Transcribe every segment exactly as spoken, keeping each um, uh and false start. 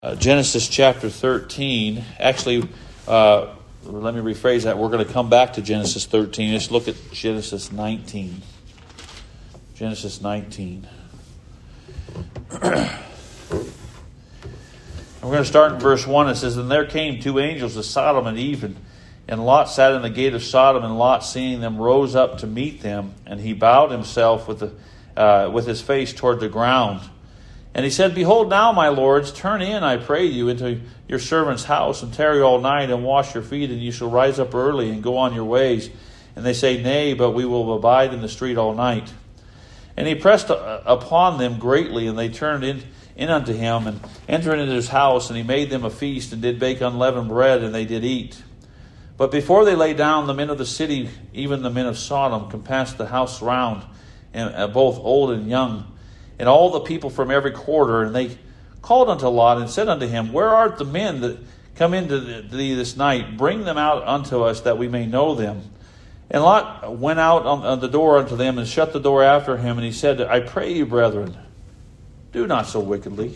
Uh, Genesis chapter thirteen. Actually, uh, let me rephrase that. We're going to come back to Genesis thirteen. Let's look at Genesis nineteen. Genesis nineteen. And we're going to start in verse one. It says, "And there came two angels to Sodom at even, and Lot sat in the gate of Sodom, and Lot, seeing them, rose up to meet them, and he bowed himself with the uh, with his face toward the ground. And he said, Behold now, my lords, turn in, I pray you, into your servant's house, and tarry all night, and wash your feet, and you shall rise up early, and go on your ways. And they say, Nay, but we will abide in the street all night. And he pressed upon them greatly, and they turned in, in unto him, and entered into his house, and he made them a feast, and did bake unleavened bread, and they did eat. But before they lay down, the men of the city, even the men of Sodom, compassed the house round, and uh, both old and young, and all the people from every quarter, and they called unto Lot, and said unto him, Where art the men that come into thee this night? Bring them out unto us, that we may know them. And Lot went out on the door unto them, and shut the door after him, and he said, I pray you, brethren, do not so wickedly.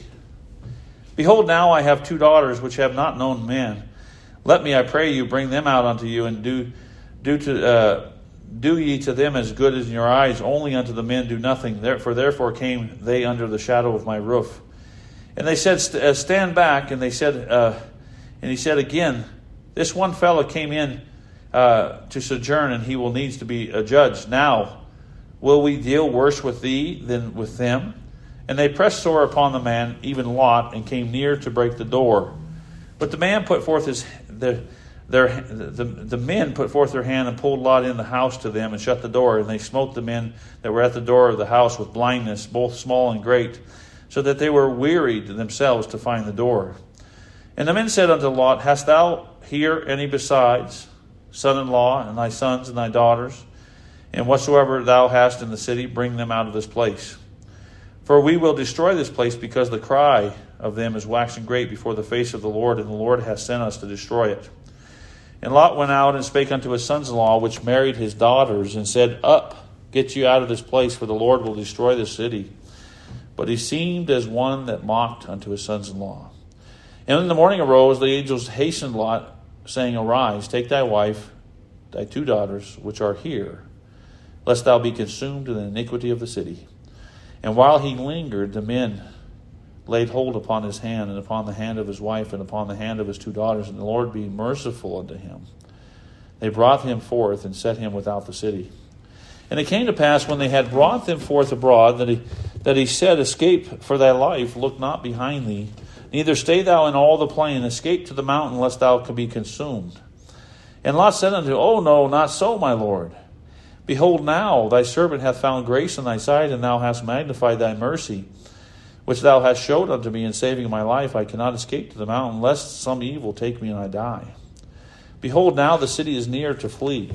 Behold, now I have two daughters, which have not known men. Let me, I pray you, bring them out unto you, and do do to uh, do ye to them as good as in your eyes. Only unto the men do nothing. For therefore came they under the shadow of my roof. And they said, Stand back. And they said, uh, and he said again, This one fellow came in uh, to sojourn, and he will needs to be a judge. Now will we deal worse with thee than with them? And they pressed sore upon the man, even Lot, and came near to break the door. But the man put forth his their, their the, the men put forth their hand and pulled Lot in the house to them and shut the door. And they smote the men that were at the door of the house with blindness, both small and great, so that they were wearied themselves to find the door. And the men said unto Lot, Hast thou here any besides, son-in-law, and thy sons and thy daughters? And whatsoever thou hast in the city, bring them out of this place. For we will destroy this place, because the cry of them is waxing great before the face of the Lord, and the Lord hath sent us to destroy it. And Lot went out and spake unto his sons-in-law, which married his daughters, and said, Up, get you out of this place, for the Lord will destroy this city. But he seemed as one that mocked unto his sons-in-law. And when the morning arose, the angels hastened Lot, saying, Arise, take thy wife, thy two daughters, which are here, lest thou be consumed in the iniquity of the city. And while he lingered, the men laid hold upon his hand, and upon the hand of his wife, and upon the hand of his two daughters, and the Lord being merciful unto him, they brought him forth and set him without the city. And it came to pass, when they had brought them forth abroad, that he that he said, Escape for thy life, look not behind thee, neither stay thou in all the plain, escape to the mountain, lest thou be consumed. And Lot said unto him, O no, not so, my Lord. Behold, now thy servant hath found grace in thy sight, and thou hast magnified thy mercy, which thou hast showed unto me in saving my life. I cannot escape to the mountain, lest some evil take me and I die. Behold, now the city is near to flee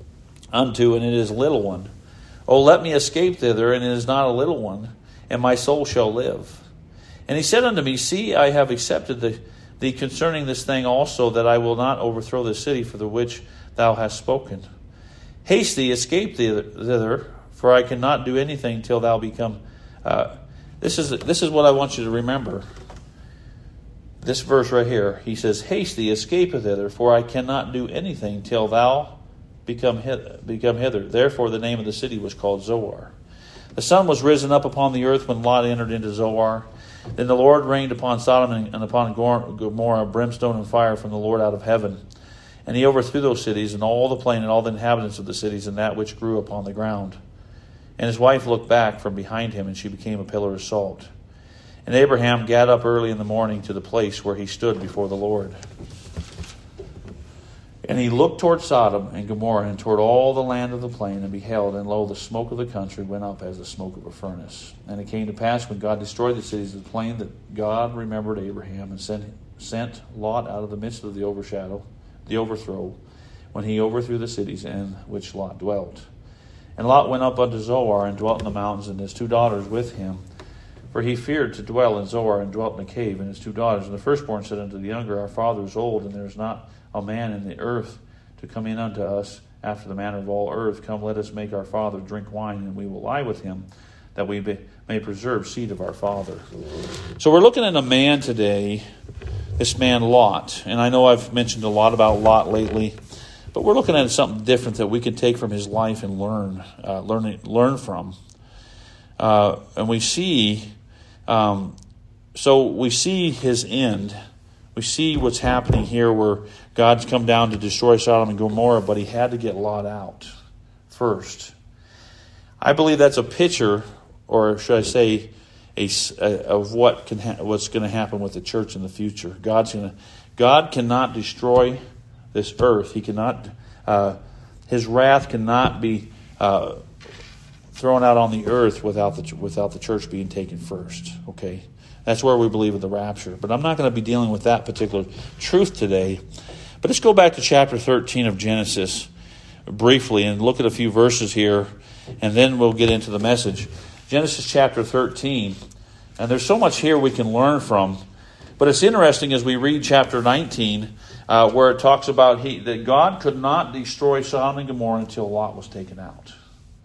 unto, and it is a little one. O let me escape thither, and it is not a little one, and my soul shall live. And he said unto me, See, I have accepted the, thee concerning this thing also, that I will not overthrow the city for the which thou hast spoken. Haste thee, escape thither, for I cannot do anything till thou become... Uh, This is this is what I want you to remember. This verse right here. He says, Haste thee, escape thither, for I cannot do anything till thou become become hither. Therefore the name of the city was called Zoar. The sun was risen up upon the earth when Lot entered into Zoar. Then the Lord rained upon Sodom and upon Gomorrah brimstone and fire from the Lord out of heaven. And he overthrew those cities, and all the plain, and all the inhabitants of the cities, and that which grew upon the ground. And his wife looked back from behind him, and she became a pillar of salt. And Abraham gat up early in the morning to the place where he stood before the Lord. And he looked toward Sodom and Gomorrah, and toward all the land of the plain, and beheld, and lo, the smoke of the country went up as the smoke of a furnace. And it came to pass, when God destroyed the cities of the plain, that God remembered Abraham, and sent, sent Lot out of the midst of the overshadow, the overthrow, when he overthrew the cities in which Lot dwelt. And Lot went up unto Zoar, and dwelt in the mountains, and his two daughters with him. For he feared to dwell in Zoar, and dwelt in a cave, and his two daughters. And the firstborn said unto the younger, Our father is old, and there is not a man in the earth to come in unto us after the manner of all earth. Come, let us make our father drink wine, and we will lie with him, that we be, may preserve seed of our father. So we're looking at a man today, this man Lot. And I know I've mentioned a lot about Lot lately, but we're looking at something different that we can take from his life and learn, uh, learn, learn from. Uh, and we see, um, so we see his end. We see what's happening here where God's come down to destroy Sodom and Gomorrah, but he had to get Lot out first. I believe that's a picture, or should I say, a, a, of what can ha- what's going to happen with the church in the future. God's going to, God cannot destroy this earth. He cannot. Uh, his wrath cannot be uh, thrown out on the earth without the without the church being taken first. Okay. That's where we believe in the rapture. But I'm not going to be dealing with that particular truth today. But let's go back to chapter thirteen of Genesis briefly and look at a few verses here, and then we'll get into the message. Genesis chapter thirteen. And there's so much here we can learn from. But it's interesting as we read chapter nineteen, uh, where it talks about he, that God could not destroy Sodom and Gomorrah until Lot was taken out.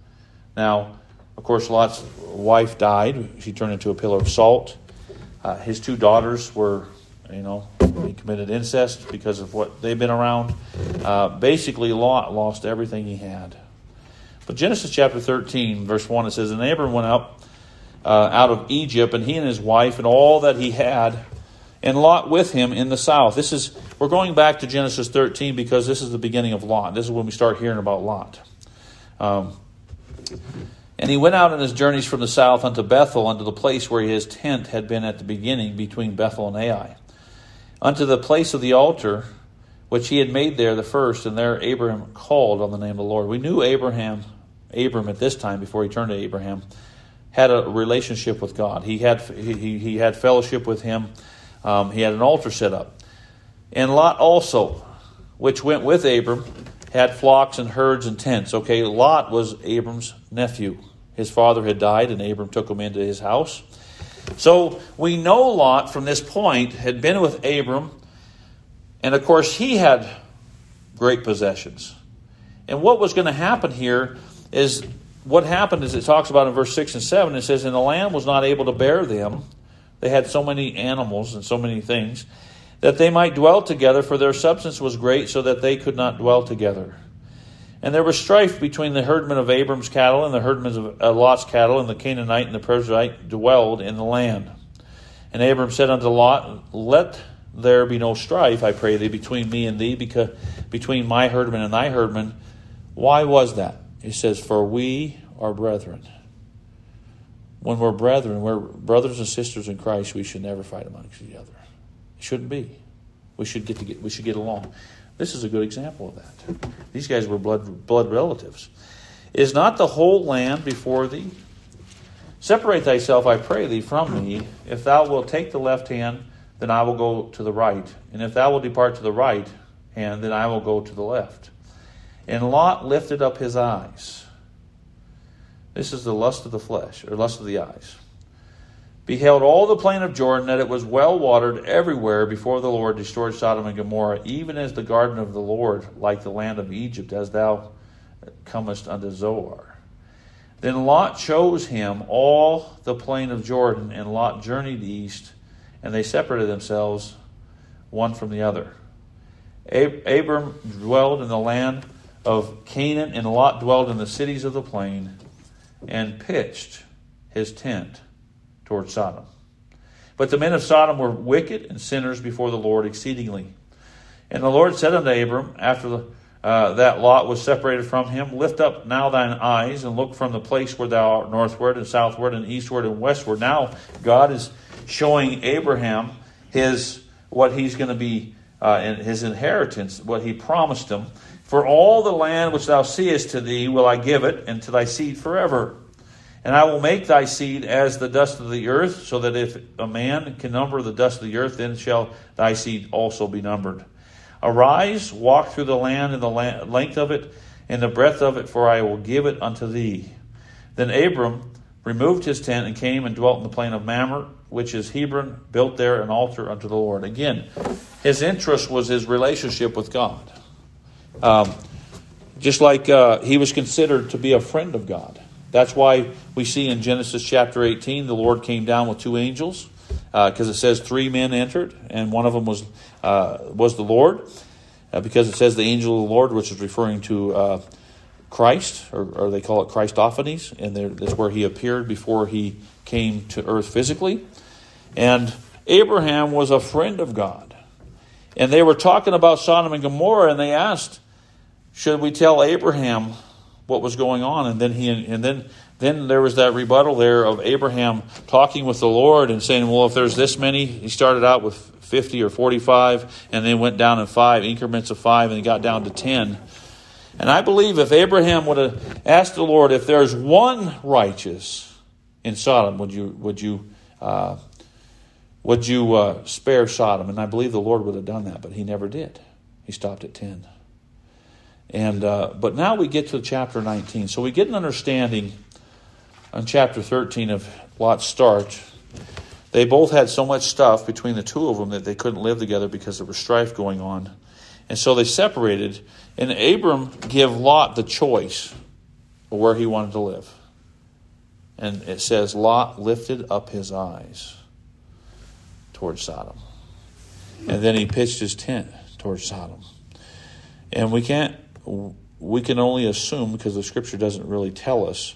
Now, of course, Lot's wife died. She turned into a pillar of salt. Uh, his two daughters were, you know, they committed incest because of what they've been around. Uh, basically, Lot lost everything he had. But Genesis chapter thirteen, verse one, it says, And Abram went up uh, out of Egypt, and he and his wife and all that he had, and Lot with him in the south. This is, we're going back to Genesis thirteen because this is the beginning of Lot. This is when we start hearing about Lot. Um And he went out on his journeys from the south unto Bethel, unto the place where his tent had been at the beginning, between Bethel and Ai, unto the place of the altar, which he had made there the first, and there Abraham called on the name of the Lord. We knew Abraham, Abram at this time, before he turned to Abraham, had a relationship with God. He had he, he had fellowship with him. Um, he had an altar set up. And Lot also, which went with Abram, had flocks and herds and tents. Okay, Lot was Abram's nephew. His father had died, and Abram took him into his house. So we know Lot from this point had been with Abram, and of course he had great possessions. And what was going to happen here is, what happened is it talks about in verse six and seven, it says, And the land was not able to bear them. They had so many animals and so many things, that they might dwell together, for their substance was great, so that they could not dwell together. And there was strife between the herdmen of Abram's cattle and the herdmen of uh, Lot's cattle, and the Canaanite and the Perizzite dwelled in the land. And Abram said unto Lot, Let there be no strife, I pray thee, between me and thee, because between my herdmen and thy herdmen. Why was that? He says, For we are brethren. When we're brethren, we're brothers and sisters in Christ, we should never fight amongst each other. It shouldn't be. We should get to get. We should get along. This is a good example of that. These guys were blood blood relatives. Is not the whole land before thee? Separate thyself, I pray thee, from me. If thou wilt take the left hand, then I will go to the right. And if thou wilt depart to the right hand, then I will go to the left. And Lot lifted up his eyes. This is the lust of the flesh, or lust of the eyes. Beheld all the plain of Jordan, that it was well watered everywhere before the Lord destroyed Sodom and Gomorrah, even as the garden of the Lord, like the land of Egypt, as thou comest unto Zoar. Then Lot chose him all the plain of Jordan, and Lot journeyed east, and they separated themselves one from the other. Ab- Abram dwelled in the land of Canaan, and Lot dwelled in the cities of the plain, and pitched his tent toward Sodom. But the men of Sodom were wicked and sinners before the Lord exceedingly. And the Lord said unto Abram, after the, uh, that Lot was separated from him, Lift up now thine eyes, and look from the place where thou art northward and southward and eastward and westward. Now God is showing Abraham his what he's going to be, uh, in his inheritance, what he promised him. For all the land which thou seest to thee will I give it, and to thy seed forever. And I will make thy seed as the dust of the earth, so that if a man can number the dust of the earth, then shall thy seed also be numbered. Arise, walk through the land in the length of it, and the breadth of it, for I will give it unto thee. Then Abram removed his tent, and came and dwelt in the plain of Mamre, which is Hebron, built there an altar unto the Lord. Again, his interest was his relationship with God. Um, just like uh, he was considered to be a friend of God. That's why we see in Genesis chapter eighteen, the Lord came down with two angels, because uh, it says three men entered, and one of them was uh, was the Lord, uh, because it says the angel of the Lord, which is referring to uh, Christ, or, or they call it Christophanies, and there, that's where he appeared before he came to earth physically. And Abraham was a friend of God. And they were talking about Sodom and Gomorrah, and they asked, should we tell Abraham what was going on? And then he and then then there was that rebuttal there of Abraham talking with the Lord and saying, well, if there's this many, he started out with fifty or forty-five, and then went down in five, increments of five, and he got down to ten. And I believe if Abraham would have asked the Lord, if there's one righteous in Sodom, would you would you uh, would you uh, spare Sodom? And I believe the Lord would have done that, but he never did. He stopped at ten. And uh, but now we get to chapter nineteen. So we get an understanding on chapter thirteen of Lot's start. They both had so much stuff between the two of them that they couldn't live together because there was strife going on. And so they separated. And Abram gave Lot the choice of where he wanted to live. And it says, Lot lifted up his eyes towards Sodom. And then he pitched his tent towards Sodom. And we can't, we can only assume, because the scripture doesn't really tell us.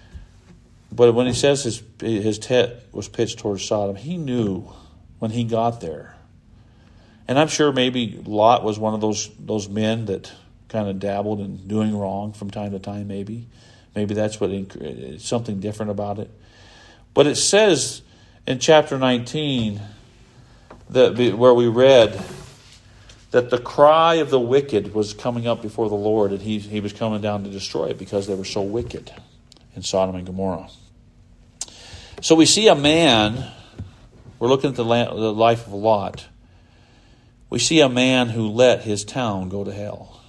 But when he says his his tent was pitched towards Sodom, he knew when he got there. And I'm sure maybe Lot was one of those those men that kind of dabbled in doing wrong from time to time, maybe. Maybe that's what it's something different about it. But it says in chapter nineteen, that where we read that the cry of the wicked was coming up before the Lord, and he, he was coming down to destroy it because they were so wicked in Sodom and Gomorrah. So we see a man, we're looking at the, the life of Lot. We see a man who let his town go to hell.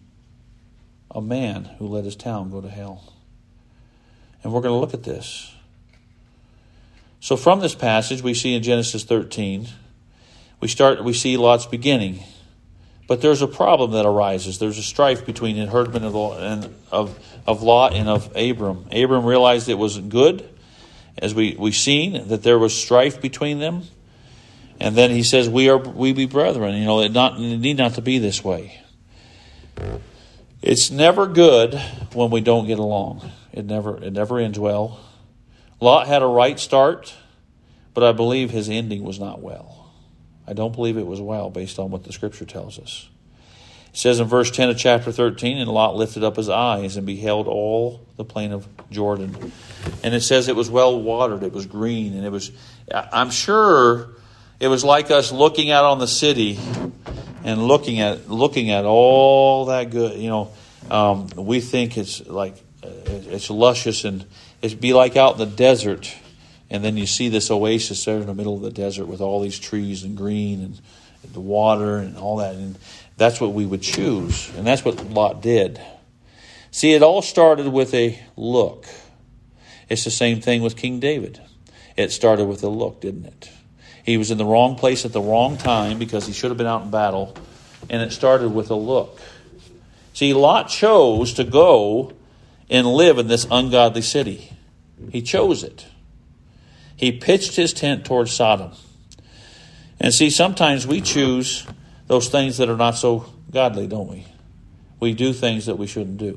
A man who let his town go to hell. And we're going to look at this. So from this passage, we see in Genesis thirteen, we start. We see Lot's beginning. But there's a problem that arises. There's a strife between the herdmen of, of, of Lot and of Abram. Abram realized it wasn't good, as we, we've seen, that there was strife between them. And then he says, we are we be brethren. You know, it, not, it need not to be this way. It's never good when we don't get along. It never it never ends well. Lot had a right start, but I believe his ending was not well. I don't believe it was well based on what the scripture tells us. It says in verse ten of chapter thirteen, and Lot lifted up his eyes and beheld all the plain of Jordan. And it says it was well watered, it was green, and it was, I'm sure it was like us looking out on the city and looking at looking at all that good. You know, um, we think it's like, it's luscious, and it'd be like out in the desert. And then you see this oasis there in the middle of the desert with all these trees and green and the water and all that. And that's what we would choose. And that's what Lot did. See, it all started with a look. It's the same thing with King David. It started with a look, didn't it? He was in the wrong place at the wrong time because he should have been out in battle. And it started with a look. See, Lot chose to go and live in this ungodly city. He chose it. He pitched his tent towards Sodom. And see, sometimes we choose those things that are not so godly, don't we? We do things that we shouldn't do.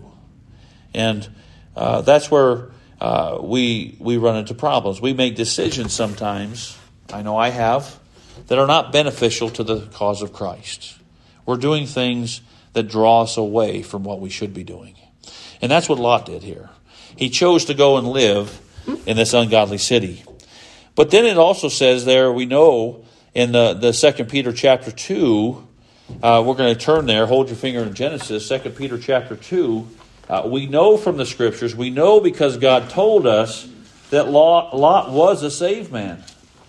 And uh, that's where uh, we we run into problems. We make decisions sometimes, I know I have, that are not beneficial to the cause of Christ. We're doing things that draw us away from what we should be doing. And that's what Lot did here. He chose to go and live in this ungodly city. But then it also says there, we know in the, the Second Peter chapter two, uh, we're going to turn there, hold your finger in Genesis, Second Peter chapter two. Uh, we know from the scriptures, we know because God told us that Lot, Lot was a saved man.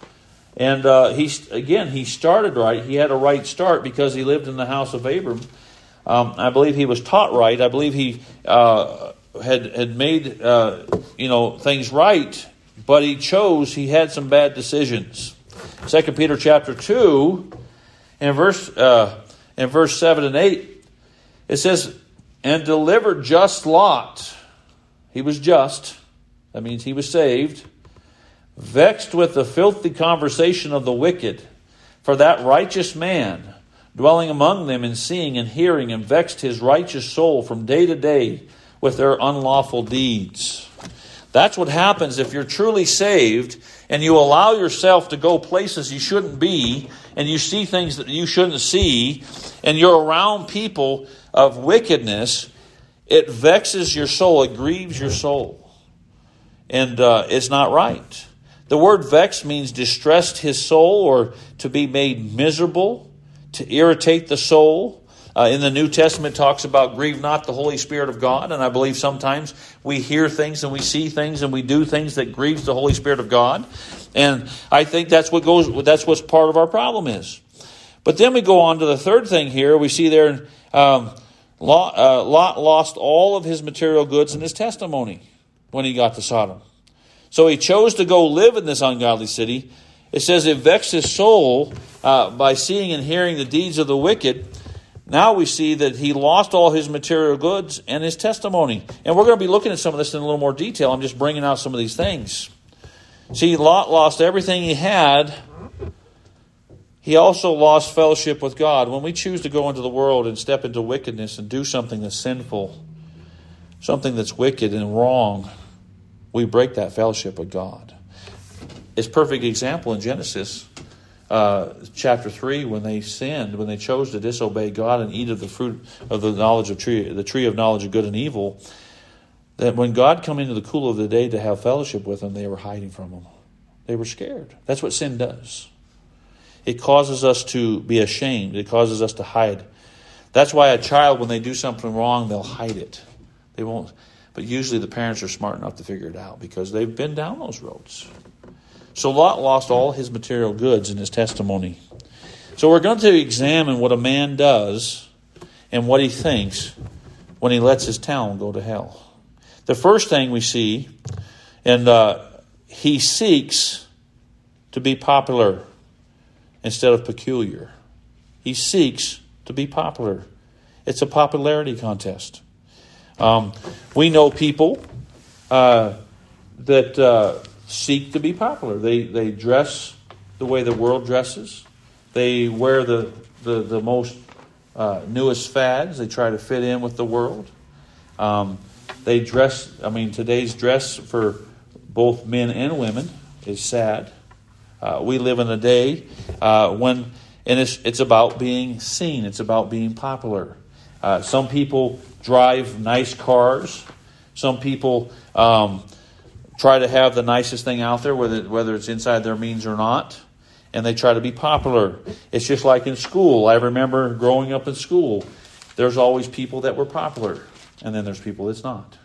And uh, he again, he started right. He had a right start because he lived in the house of Abram. Um, I believe he was taught right. I believe he uh, had had made uh, you know things right. But he chose, he had some bad decisions. Second Peter chapter two, in verse uh, in verse seven and eight, it says, and delivered just Lot. He was just. that means he was saved, vexed with the filthy conversation of the wicked, for that righteous man, dwelling among them and seeing and hearing, and vexed his righteous soul from day to day with their unlawful deeds. That's what happens if you're truly saved and you allow yourself to go places you shouldn't be, and you see things that you shouldn't see, and you're around people of wickedness. It vexes your soul. It grieves your soul. And uh, it's not right. The word vex means distressed his soul, or to be made miserable, to irritate the soul. Uh, in the New Testament, it talks about grieve not the Holy Spirit of God. And I believe sometimes we hear things and we see things and we do things that grieves the Holy Spirit of God. And I think that's what goes. That's what's part of our problem is. But then we go on to the third thing here. We see there, um, Lot, uh, Lot lost all of his material goods and his testimony when he got to Sodom. So he chose to go live in this ungodly city. It says it vexed his soul uh, by seeing and hearing the deeds of the wicked. Now we see that he lost all his material goods and his testimony. And we're going to be looking at some of this in a little more detail. I'm just bringing out some of these things. See, Lot lost everything he had. He also lost fellowship with God. When we choose to go into the world and step into wickedness and do something that's sinful, something that's wicked and wrong, we break that fellowship with God. It's a perfect example in Genesis uh, chapter three, when they sinned, when they chose to disobey God and eat of the fruit of the knowledge of tree, the tree of knowledge of good and evil. That when God come into the cool of the day to have fellowship with them, they were hiding from him. They were scared. That's what sin does. It causes us to be ashamed. It causes us to hide. That's why a child, when they do something wrong, they'll hide it. They won't. But usually the parents are smart enough to figure it out because they've been down those roads. So Lot lost all his material goods and his testimony. So we're going to examine what a man does and what he thinks when he lets his town go to hell. The first thing we see, and uh, he seeks to be popular instead of peculiar. He seeks to be popular. It's a popularity contest. Um, we know people uh, that uh, seek to be popular. They they dress the way the world dresses. They wear the the, the most uh, newest fads. They try to fit in with the world. Um, they dress, I mean, today's dress for both men and women is sad. Uh, we live in a day uh, when, and it's, it's about being seen. It's about being popular. Uh, some people drive nice cars. Some people um, try to have the nicest thing out there, whether, whether it's inside their means or not. And they try to be popular. It's just like in school. I remember growing up in school, there's always people that were popular. And then there's people that's not.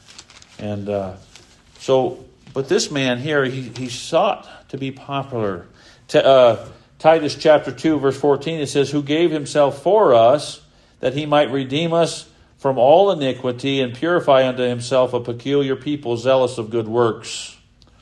And uh, so, but this man here, he, he sought to be popular. T- uh, Titus chapter two, verse fourteen, it says, who gave himself for us, that he might redeem us from all iniquity and purify unto himself a peculiar people, zealous of good works.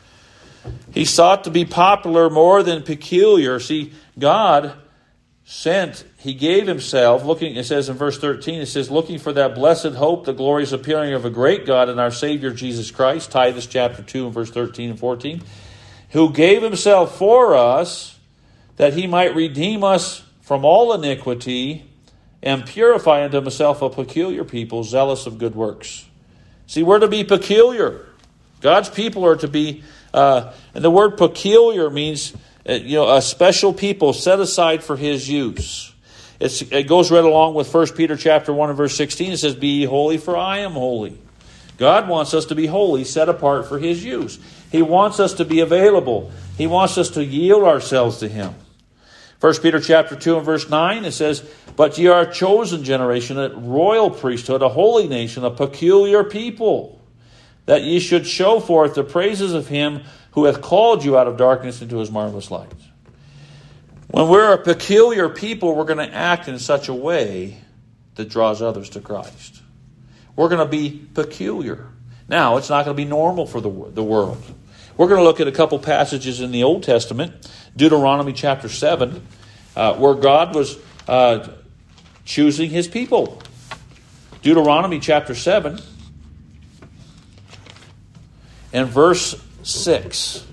He sought to be popular more than peculiar. See, God sent, he gave himself, looking, it says in verse thirteen, it says, looking for that blessed hope, the glorious appearing of a great God and our Savior Jesus Christ, Titus chapter two and verse thirteen and fourteen, who gave himself for us, that he might redeem us from all iniquity and purify unto himself a peculiar people, zealous of good works. See, we're to be peculiar. God's people are to be, uh, and the word peculiar means, uh, you know, a special people set aside for his use. It's, it goes right along with First Peter chapter one and verse sixteen. It says, be ye holy, for I am holy. God wants us to be holy, set apart for his use. He wants us to be available. He wants us to yield ourselves to him. First Peter chapter two and verse nine, it says, but ye are a chosen generation, a royal priesthood, a holy nation, a peculiar people, that ye should show forth the praises of him who hath called you out of darkness into his marvelous light. When we're a peculiar people, we're going to act in such a way that draws others to Christ. We're going to be peculiar. Now, it's not going to be normal for the, the world. We're going to look at a couple passages in the Old Testament, Deuteronomy chapter seven, uh, where God was uh, choosing his people. Deuteronomy chapter seven. and verse six.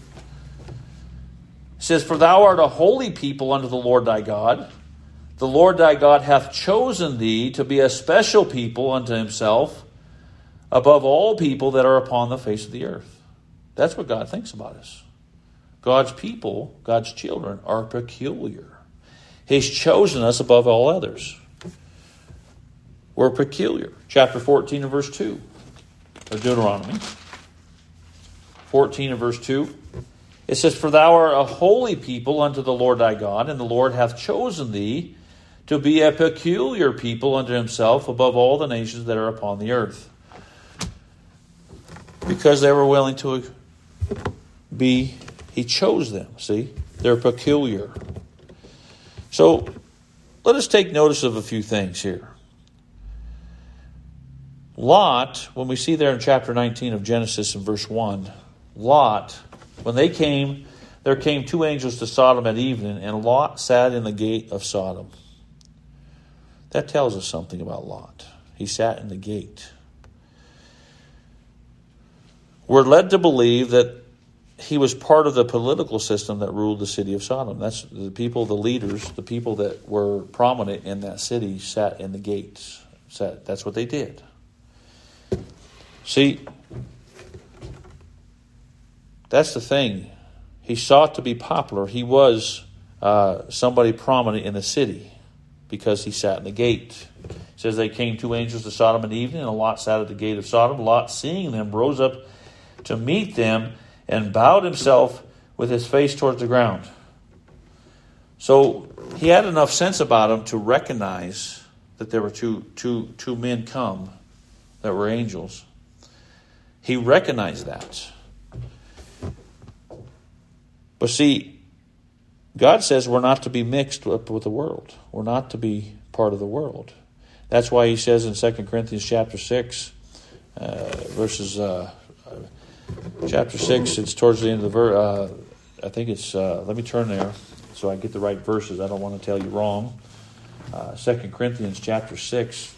It says, "For thou art a holy people unto the Lord thy God. The Lord thy God hath chosen thee to be a special people unto himself above all people that are upon the face of the earth." That's what God thinks about us. God's people, God's children, are peculiar. He's chosen us above all others. We're peculiar. Chapter fourteen and verse two. Or Deuteronomy. fourteen and verse two. It says, "For thou art a holy people unto the Lord thy God, and the Lord hath chosen thee to be a peculiar people unto himself above all the nations that are upon the earth." Because they were willing to be, he chose them. See? They're peculiar. So, let us take notice of a few things here. Lot, when we see there in chapter nineteen of Genesis in verse one, Lot, when they came, there came two angels to Sodom at evening, and Lot sat in the gate of Sodom. That tells us something about Lot. He sat in the gate. We're led to believe that he was part of the political system that ruled the city of Sodom. That's the people, the leaders, the people that were prominent in that city sat in the gates. Sat, that's what they did. See, that's the thing. He sought to be popular. He was uh, somebody prominent in the city because he sat in the gate. It says they came two angels to Sodom in the evening, and Lot sat at the gate of Sodom. Lot, seeing them, rose up to meet them and bowed himself with his face towards the ground. So he had enough sense about him to recognize that there were two, two, two men come that were angels. He recognized that. But see, God says we're not to be mixed up with the world. We're not to be part of the world. That's why he says in Second Corinthians chapter six, uh, verses, uh, uh, chapter six, it's towards the end of the verse. Uh, I think it's, uh, let me turn there so I get the right verses. I don't want to tell you wrong. Uh, Second Corinthians chapter six.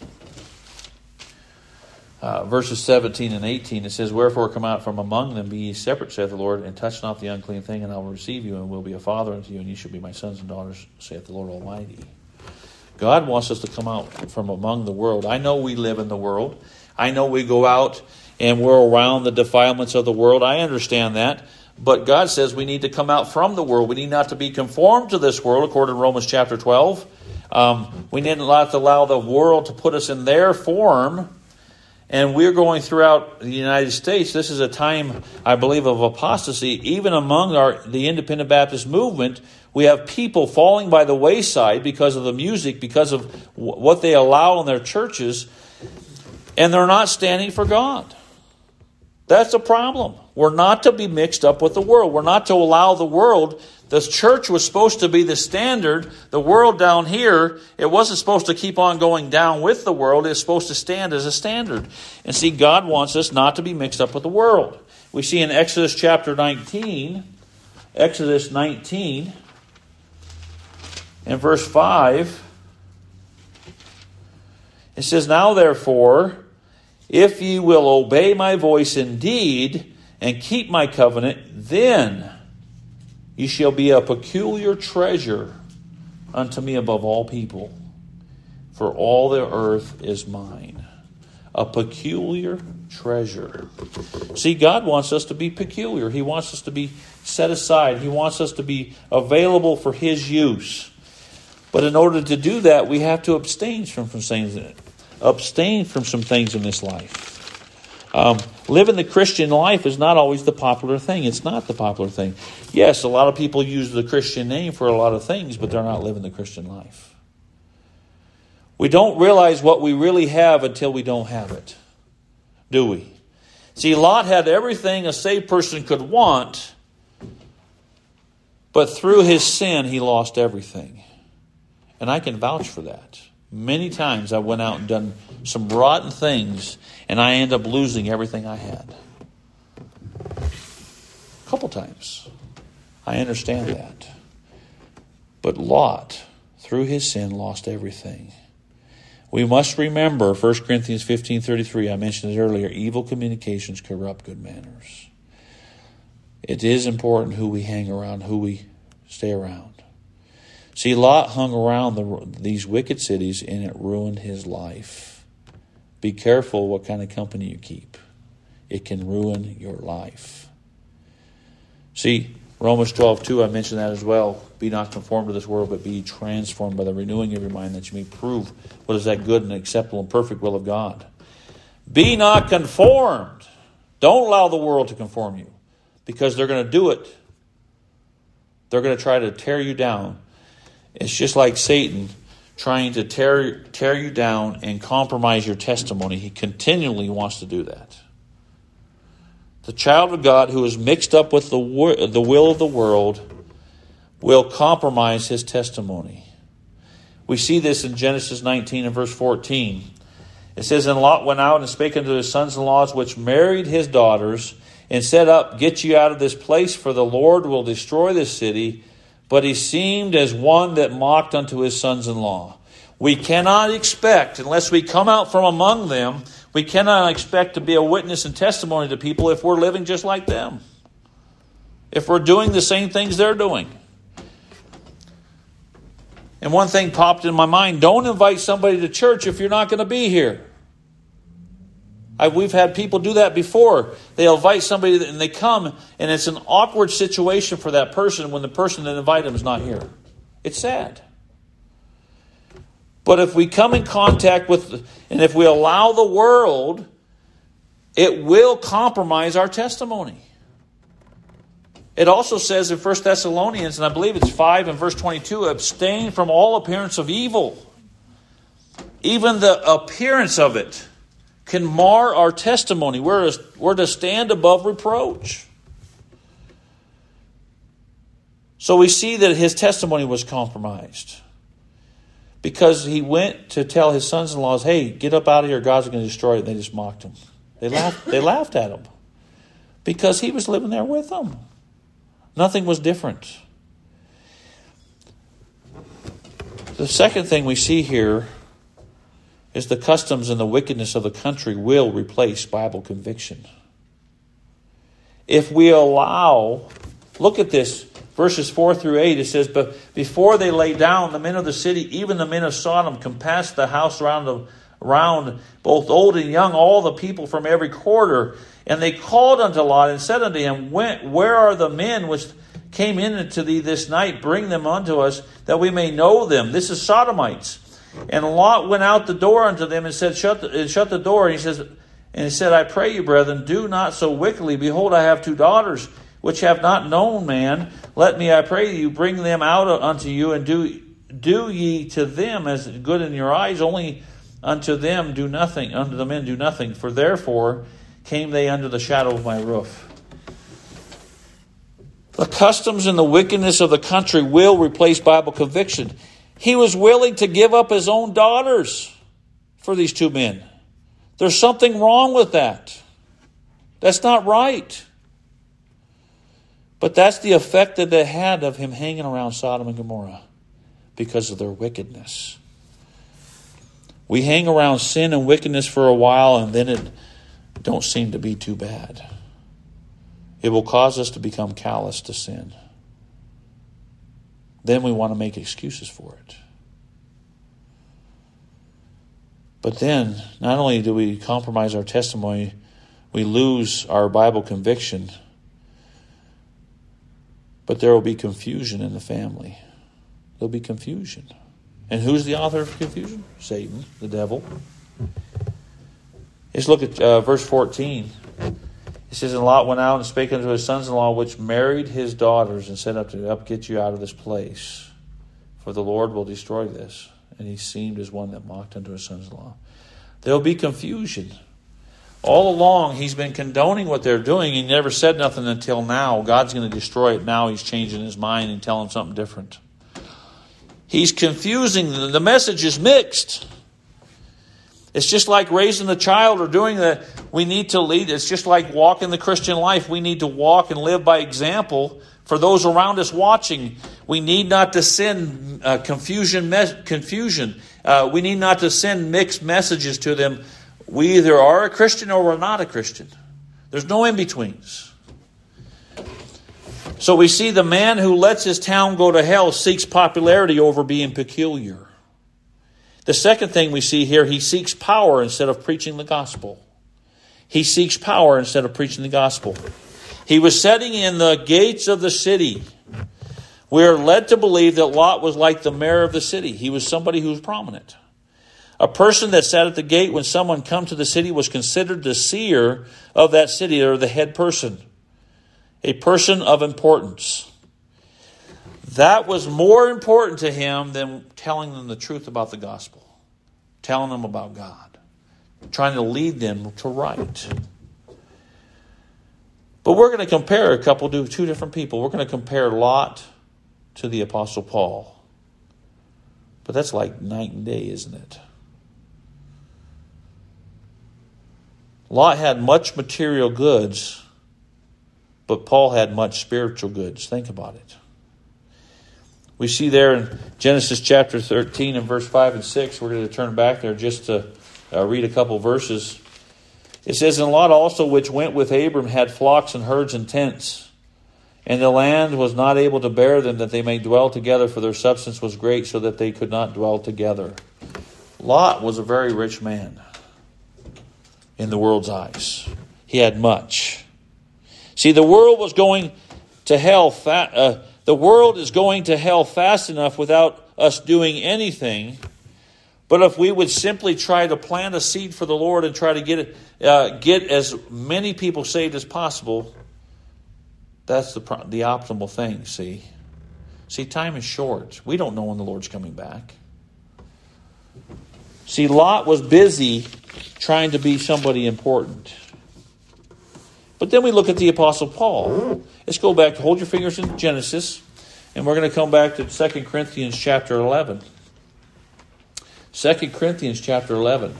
Uh, verses seventeen and eighteen, it says, "Wherefore come out from among them, be ye separate, saith the Lord, and touch not the unclean thing, and I will receive you, and will be a father unto you, and ye shall be my sons and daughters, saith the Lord Almighty." God wants us to come out from among the world. I know we live in the world. I know we go out and we're around the defilements of the world. I understand that. But God says we need to come out from the world. We need not to be conformed to this world, according to Romans chapter twelve. Um, we need not to allow the world to put us in their form. And we're going throughout the United States. This is a time, I believe, of apostasy. Even among our the Independent Baptist movement, we have people falling by the wayside because of the music, because of w- what they allow in their churches, and they're not standing for God. That's a problem. We're not to be mixed up with the world. We're not to allow the world. The church was supposed to be the standard. The world down here, it wasn't supposed to keep on going down with the world. It's supposed to stand as a standard. And see, God wants us not to be mixed up with the world. We see in Exodus chapter nineteen, Exodus nineteen, and verse five, it says, "Now therefore, if ye will obey my voice indeed, and keep my covenant, then ye shall be a peculiar treasure unto me above all people. For all the earth is mine." A peculiar treasure. See, God wants us to be peculiar. He wants us to be set aside. He wants us to be available for His use. But in order to do that, we have to abstain from, from things, abstain from some things in this life. Um, living the Christian life is not always the popular thing. It's not the popular thing. Yes, a lot of people use the Christian name for a lot of things, but they're not living the Christian life. We don't realize what we really have until we don't have it, do we? See, Lot had everything a saved person could want, but through his sin, he lost everything. And I can vouch for that. Many times I went out and done some rotten things, and I end up losing everything I had. A couple times. I understand that. But Lot, through his sin, lost everything. We must remember First Corinthians fifteen thirty-three, I mentioned it earlier, evil communications corrupt good manners. It is important who we hang around, who we stay around. See, Lot hung around the, these wicked cities, and it ruined his life. Be careful what kind of company you keep. It can ruin your life. See, Romans twelve two, I mentioned that as well. Be not conformed to this world, but be transformed by the renewing of your mind, that you may prove what is that good and acceptable and perfect will of God. Be not conformed. Don't allow the world to conform you, because they're going to do it. They're going to try to tear you down. It's just like Satan trying to tear, tear you down and compromise your testimony. He continually wants to do that. The child of God who is mixed up with the, the will of the world will compromise his testimony. We see this in Genesis nineteen and verse fourteen. It says, And Lot went out and spake unto his sons-in-laws, which married his daughters, and said, Up, get you out of this place, for the Lord will destroy this city. But he seemed as one that mocked unto his sons-in-law. We cannot expect, unless we come out from among them, we cannot expect to be a witness and testimony to people if we're living just like them. If we're doing the same things they're doing. And one thing popped in my mind, don't invite somebody to church if you're not going to be here. I, we've had people do that before. They'll invite somebody and they come, and it's an awkward situation for that person when the person that invited them is not here. It's sad. But if we come in contact with, and if we allow the world, it will compromise our testimony. It also says in First Thessalonians, and I believe it's five and verse twenty-two, abstain from all appearance of evil. Even the appearance of it can mar our testimony. We're, we're to stand above reproach. So we see that his testimony was compromised. Because he went to tell his sons-in-laws, hey, get up out of here, God's going to destroy it. And they just mocked him. They laughed, they laughed at him. Because he was living there with them. Nothing was different. The second thing we see here is the customs and the wickedness of the country will replace Bible conviction. If we allow, look at this, verses four through eight, it says, But before they lay down, the men of the city, even the men of Sodom, compassed the house round, round both old and young, all the people from every quarter. And they called unto Lot and said unto him, Where are the men which came in unto thee this night? Bring them unto us, that we may know them. This is Sodomites. And Lot went out the door unto them and said, Shut the, and shut the door. And he says, and he said, I pray you, brethren, do not so wickedly. Behold, I have two daughters, which have not known man. Let me, I pray you, bring them out unto you, and do do ye to them as good in your eyes. Only unto them do nothing, unto the men do nothing. For therefore came they under the shadow of my roof. The customs and the wickedness of the country will replace Bible conviction. He was willing to give up his own daughters for these two men. There's something wrong with that. That's not right. But that's the effect that they had of him hanging around Sodom and Gomorrah because of their wickedness. We hang around sin and wickedness for a while, and then it don't seem to be too bad. It will cause us to become callous to sin. Then we want to make excuses for it. But then, not only do we compromise our testimony, we lose our Bible conviction, but there will be confusion in the family. There'll be confusion. And who's the author of confusion? Satan, the devil. Let's look at uh, verse fourteen. It says, And Lot went out and spake unto his sons-in-law, which married his daughters, and said up to up, Get you out of this place, for the Lord will destroy this. And he seemed as one that mocked unto his sons-in-law. There will be confusion. All along, he's been condoning what they're doing. He never said nothing until now. God's going to destroy it. Now he's changing his mind and telling something different. He's confusing. The message is mixed. It's just like raising the child or doing the, we need to lead. It's just like walking the Christian life. We need to walk and live by example for those around us watching. We need not to send uh, confusion. Me- confusion. Uh, we need not to send mixed messages to them. We either are a Christian or we're not a Christian. There's no in-betweens. So we see the man who lets his town go to hell seeks popularity over being peculiar. The second thing we see here, he seeks power instead of preaching the gospel. He seeks power instead of preaching the gospel. He was sitting in the gates of the city. We are led to believe that Lot was like the mayor of the city. He was somebody who was prominent. A person that sat at the gate when someone come to the city was considered the seer of that city, or the head person. A person of importance. That was more important to him than telling them the truth about the gospel. Telling them about God. Trying to lead them to right. But we're going to compare a couple to two different people. We're going to compare Lot to the Apostle Paul. But that's like night and day, isn't it? Lot had much material goods, but Paul had much spiritual goods. Think about it. We see there in Genesis chapter thirteen and verse five and six, we're going to turn back there just to uh, read a couple verses. It says, And Lot also, which went with Abram, had flocks and herds and tents. And the land was not able to bear them, that they may dwell together, for their substance was great, so that they could not dwell together. Lot was a very rich man in the world's eyes. He had much. See, the world was going to hell. Fa- uh, the world is going to hell fast enough without us doing anything. But if we would simply try to plant a seed for the Lord and try to get it, uh, get as many people saved as possible, that's the the optimal thing. See, see, time is short. We don't know when the Lord's coming back. See, Lot was busy trying to be somebody important. But then we look at the Apostle Paul. Let's go back. Hold your fingers in Genesis. And we're going to come back to Second Corinthians chapter eleven. Second Corinthians chapter eleven.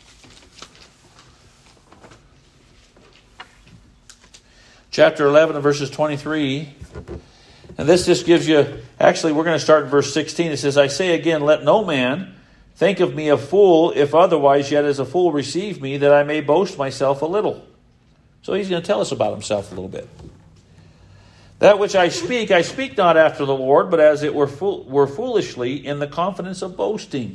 Chapter eleven and verses twenty-three. And this just gives you... Actually, we're going to start in verse sixteen. It says, I say again, let no man think of me a fool, if otherwise yet as a fool receive me, that I may boast myself a little. So he's going to tell us about himself a little bit. That which I speak, I speak not after the Lord, but as it were, fool, were foolishly in the confidence of boasting.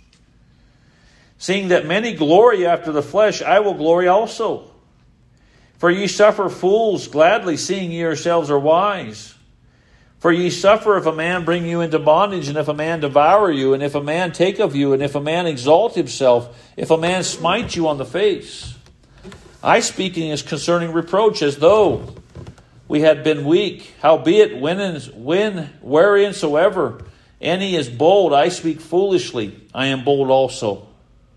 Seeing that many glory after the flesh, I will glory also. For ye suffer fools gladly, seeing ye yourselves are wise. For ye suffer if a man bring you into bondage, and if a man devour you, and if a man take of you, and if a man exalt himself, if a man smite you on the face. I speaking as concerning reproach, as though we had been weak. Howbeit, when, when whereinsoever any is bold, I speak foolishly. I am bold also.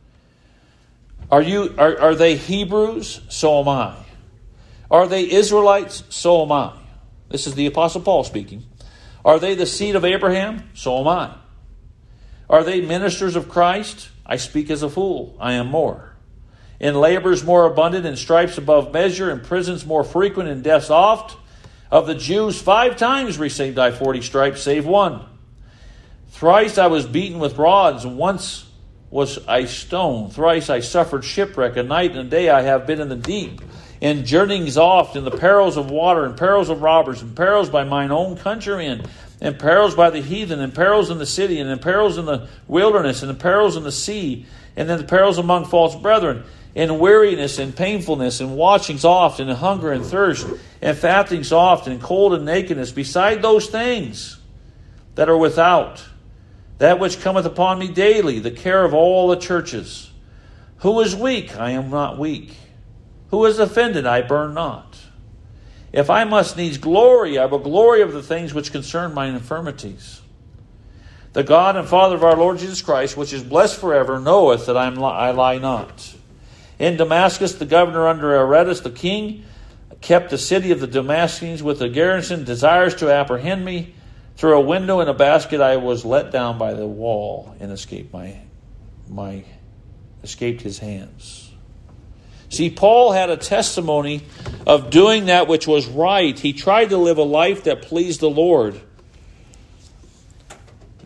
Are you? Are, are they Hebrews? So am I. Are they Israelites? So am I. This is the Apostle Paul speaking. Are they the seed of Abraham? So am I. Are they ministers of Christ? I speak as a fool. I am more. In labors more abundant, in stripes above measure, in prisons more frequent, in deaths oft. Of the Jews five times received I forty stripes, save one. Thrice I was beaten with rods, and once was I stoned. Thrice I suffered shipwreck, a night and a day I have been in the deep. In journeyings oft, in the perils of water, and perils of robbers, and perils by mine own countrymen, and perils by the heathen, and perils in the city, and in perils in the wilderness, and in perils in the sea, and then the perils among false brethren, in weariness and painfulness, and watchings oft, and in hunger and thirst, and fastings oft, and cold and nakedness, beside those things that are without, that which cometh upon me daily, the care of all the churches. Who is weak? I am not weak. Who is offended? I burn not. If I must needs glory, I will glory of the things which concern mine infirmities. The God and Father of our Lord Jesus Christ, which is blessed forever, knoweth that I, am, I lie not. In Damascus, the governor under Aretas the king kept the city of the Damascus with a garrison, desires to apprehend me. Through a window in a basket I was let down by the wall and escaped my, my escaped his hands. See, Paul had a testimony of doing that which was right. He tried to live a life that pleased the Lord.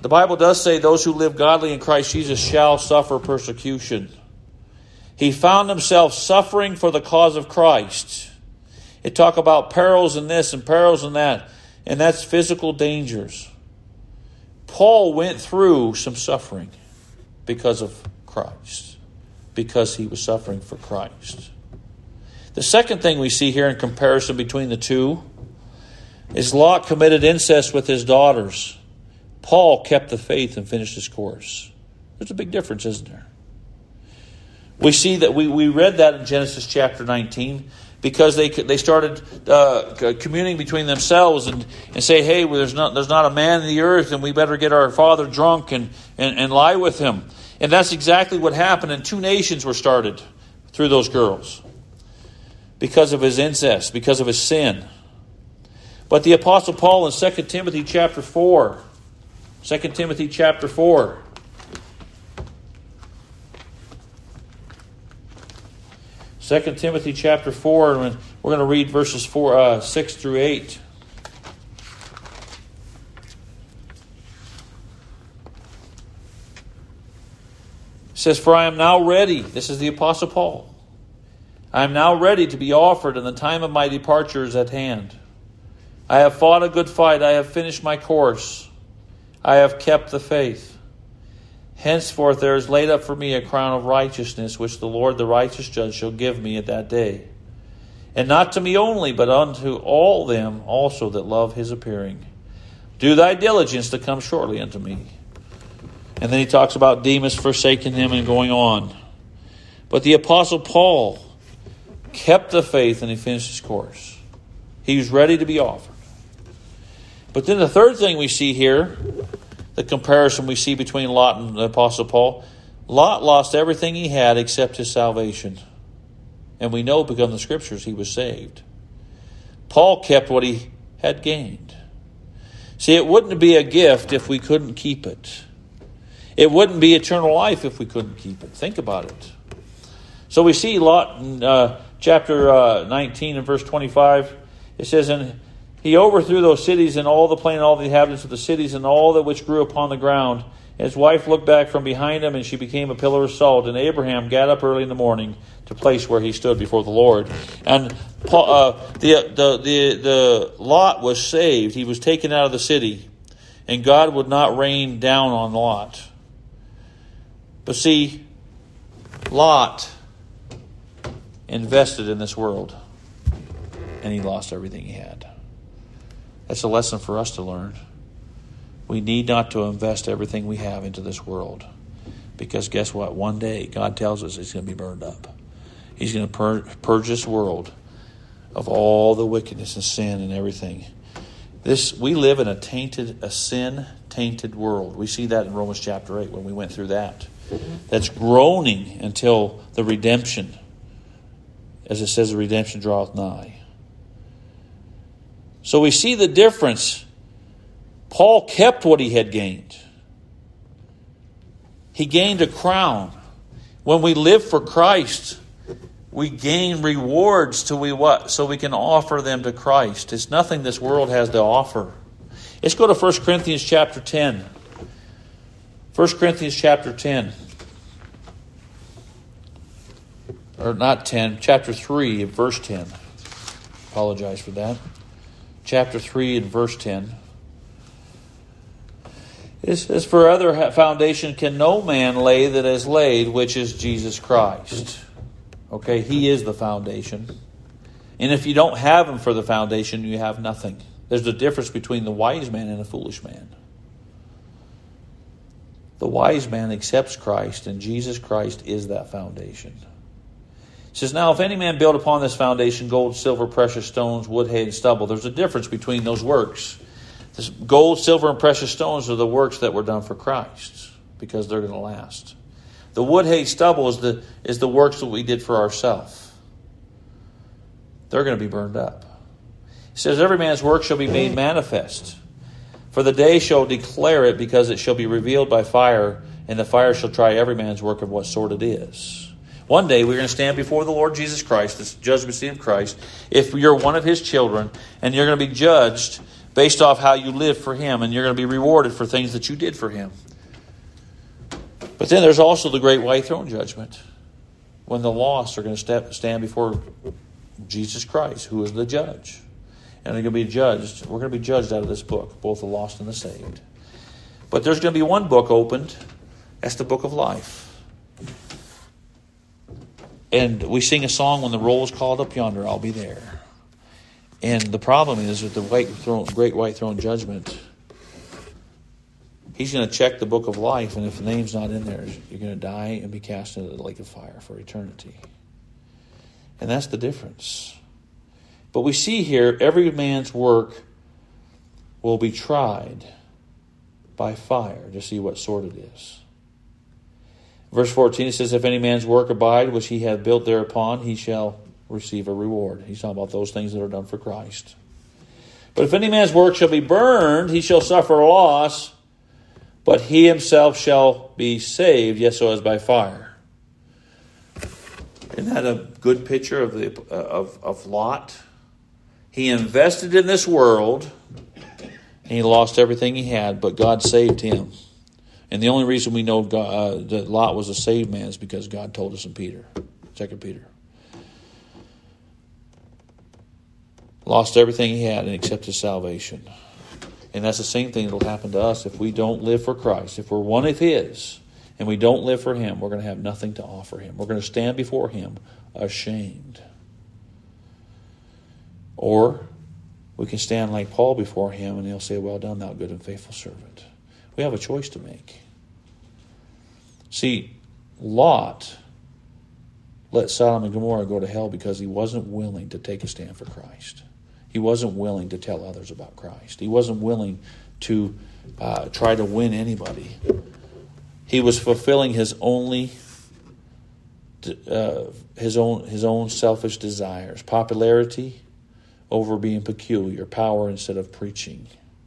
the Bible does say those who live godly in Christ Jesus shall suffer persecution. He found himself suffering for the cause of Christ. It talk about perils in this and perils in that, and that's physical dangers. Paul went through some suffering because of Christ, because he was suffering for Christ. The second thing we see here in comparison between the two is Lot committed incest with his daughters. Paul kept the faith and finished his course. There's a big difference, isn't there? We see that we, we read that in Genesis chapter nineteen because they they started uh, communing between themselves and, and say, hey, well, there's not there's not a man in the earth and we better get our father drunk and, and, and lie with him. And that's exactly what happened. And two nations were started through those girls because of his incest, because of his sin. But the Apostle Paul in Second Timothy chapter four, Second Timothy chapter four, Second Timothy chapter four, and we're going to read verses four, uh, six through eight. It says, "For I am now ready," this is the Apostle Paul, "I am now ready to be offered, and the time of my departure is at hand. I have fought a good fight, I have finished my course, I have kept the faith. Henceforth there is laid up for me a crown of righteousness, which the Lord the righteous judge shall give me at that day. And not to me only, but unto all them also that love his appearing. Do thy diligence to come shortly unto me." And then he talks about Demas forsaking him and going on. But the Apostle Paul kept the faith and he finished his course. He was ready to be offered. But then the third thing we see here, the comparison we see between Lot and the Apostle Paul, Lot lost everything he had except his salvation. And we know because of the Scriptures he was saved. Paul kept what he had gained. See, it wouldn't be a gift if we couldn't keep it. It wouldn't be eternal life if we couldn't keep it. Think about it. So we see Lot in uh, chapter uh, nineteen and verse twenty-five. It says, "And he overthrew those cities and all the plain and all the inhabitants of the cities and all that which grew upon the ground. And his wife looked back from behind him, and she became a pillar of salt. And Abraham got up early in the morning to place where he stood before the Lord." And Paul, uh, the, the the the Lot was saved. He was taken out of the city, and God would not rain down on Lot. But see, Lot invested in this world, and he lost everything he had. That's a lesson for us to learn. We need not to invest everything we have into this world. Because guess what? One day, God tells us it's going to be burned up. He's going to pur- purge this world of all the wickedness and sin and everything. This we live in a tainted, a sin-tainted world. We see that in Romans chapter eight when we went through that. That's groaning until the redemption, as it says, the redemption draweth nigh. So we see the difference. Paul kept what he had gained. He gained a crown. When we live for Christ, we gain rewards till we what? So we can offer them to Christ. It's nothing this world has to offer. Let's go to First Corinthians chapter ten. First Corinthians chapter ten. Or not ten, chapter three, verse ten. Apologize for that. Chapter three and verse ten. It says, "For other foundation can no man lay that is laid, which is Jesus Christ." Okay, He is the foundation. And if you don't have Him for the foundation, you have nothing. There's a difference between the wise man and the foolish man. The wise man accepts Christ, and Jesus Christ is that foundation. It says, "Now if any man build upon this foundation gold, silver, precious stones, wood, hay, and stubble." There's a difference between those works. This gold, silver, and precious stones are the works that were done for Christ, because they're going to last. The wood, hay, stubble is the, is the works that we did for ourselves. They're going to be burned up. It says, "Every man's work shall be made manifest. For the day shall declare it, because it shall be revealed by fire, and the fire shall try every man's work of what sort it is." One day we're going to stand before the Lord Jesus Christ, this judgment seat of Christ, if you're one of His children, and you're going to be judged based off how you live for Him, and you're going to be rewarded for things that you did for Him. But then there's also the great white throne judgment, when the lost are going to step, stand before Jesus Christ, who is the judge. And they're going to be judged. We're going to be judged out of this book, both the lost and the saved. But there's going to be one book opened. That's the book of life. And we sing a song, when the roll is called up yonder, I'll be there. And the problem is with the white throne, great white throne judgment, He's going to check the book of life, and if the name's not in there, you're going to die and be cast into the lake of fire for eternity. And that's the difference. But we see here, every man's work will be tried by fire to see what sort it is. Verse fourteen, it says, if any man's work abide, which he hath built thereupon, he shall receive a reward. He's talking about those things that are done for Christ. But if any man's work shall be burned, he shall suffer loss, but he himself shall be saved, yet so as by fire. Isn't that a good picture of the of, of Lot? He invested in this world, and he lost everything he had, but God saved him. And the only reason we know God, uh, that Lot was a saved man is because God told us in Peter, Second Peter. Lost everything he had and accepted salvation. And that's the same thing that will happen to us if we don't live for Christ. If we're one of His and we don't live for Him, we're going to have nothing to offer Him. We're going to stand before Him ashamed. Or we can stand like Paul before Him and He'll say, well done, thou good and faithful servant. We have a choice to make. See, Lot let Sodom and Gomorrah go to hell because he wasn't willing to take a stand for Christ. He wasn't willing to tell others about Christ. He wasn't willing to uh, try to win anybody. He was fulfilling his only, uh, his own, his own selfish desires, popularity over being peculiar, power instead of preaching.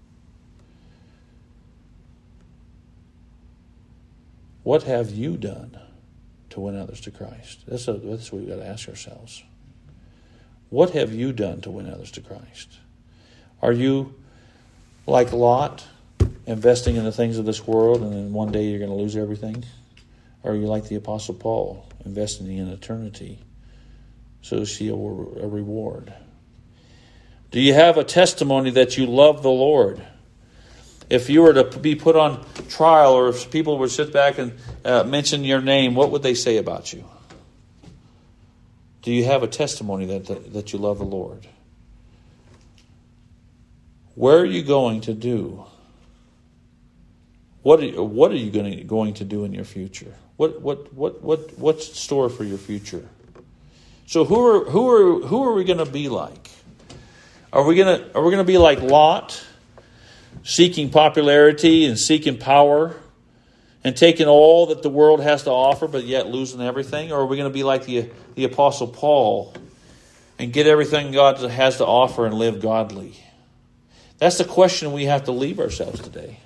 What have you done to win others to Christ? That's, a, that's what we've got to ask ourselves. What have you done to win others to Christ? Are you like Lot, investing in the things of this world and then one day you're going to lose everything? Or are you like the Apostle Paul, investing in eternity so to see a, a reward? Do you have a testimony that you love the Lord? If you were to be put on trial, or if people would sit back and uh, mention your name, what would they say about you? Do you have a testimony that, that, that you love the Lord? Where are you going to do? What are you, what are you going to, going to do in your future? What what what what what's in store for your future? So who are who are who are we going to be like? Are we going to are we going to be like Lot, seeking popularity and seeking power and taking all that the world has to offer, but yet losing everything? Or are we going to be like the, the Apostle Paul and get everything God has to offer and live godly? That's the question we have to leave ourselves today.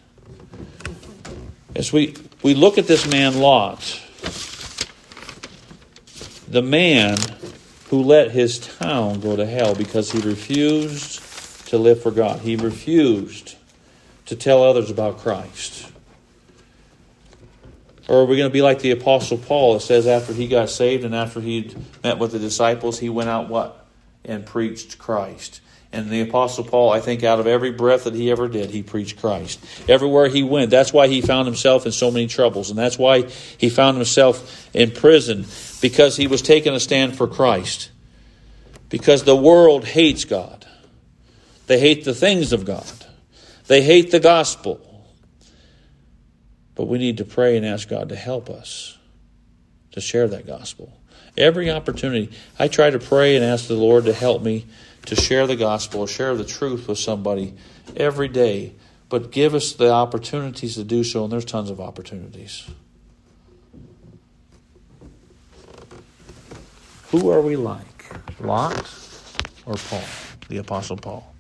As we, we look at this man Lot, the man who let his town go to hell because he refused to live for God. He refused to tell others about Christ. Or are we going to be like the Apostle Paul? It says after he got saved and after he met with the disciples, he went out what? And preached Christ. And the Apostle Paul, I think out of every breath that he ever did, he preached Christ. Everywhere he went. That's why he found himself in so many troubles. And that's why he found himself in prison. Because he was taking a stand for Christ. Because the world hates God. They hate the things of God. They hate the gospel. But we need to pray and ask God to help us to share that gospel. Every opportunity, I try to pray and ask the Lord to help me to share the gospel, share the truth with somebody every day. But give us the opportunities to do so, and there's tons of opportunities. Who are we like? Lot or Paul, the Apostle Paul?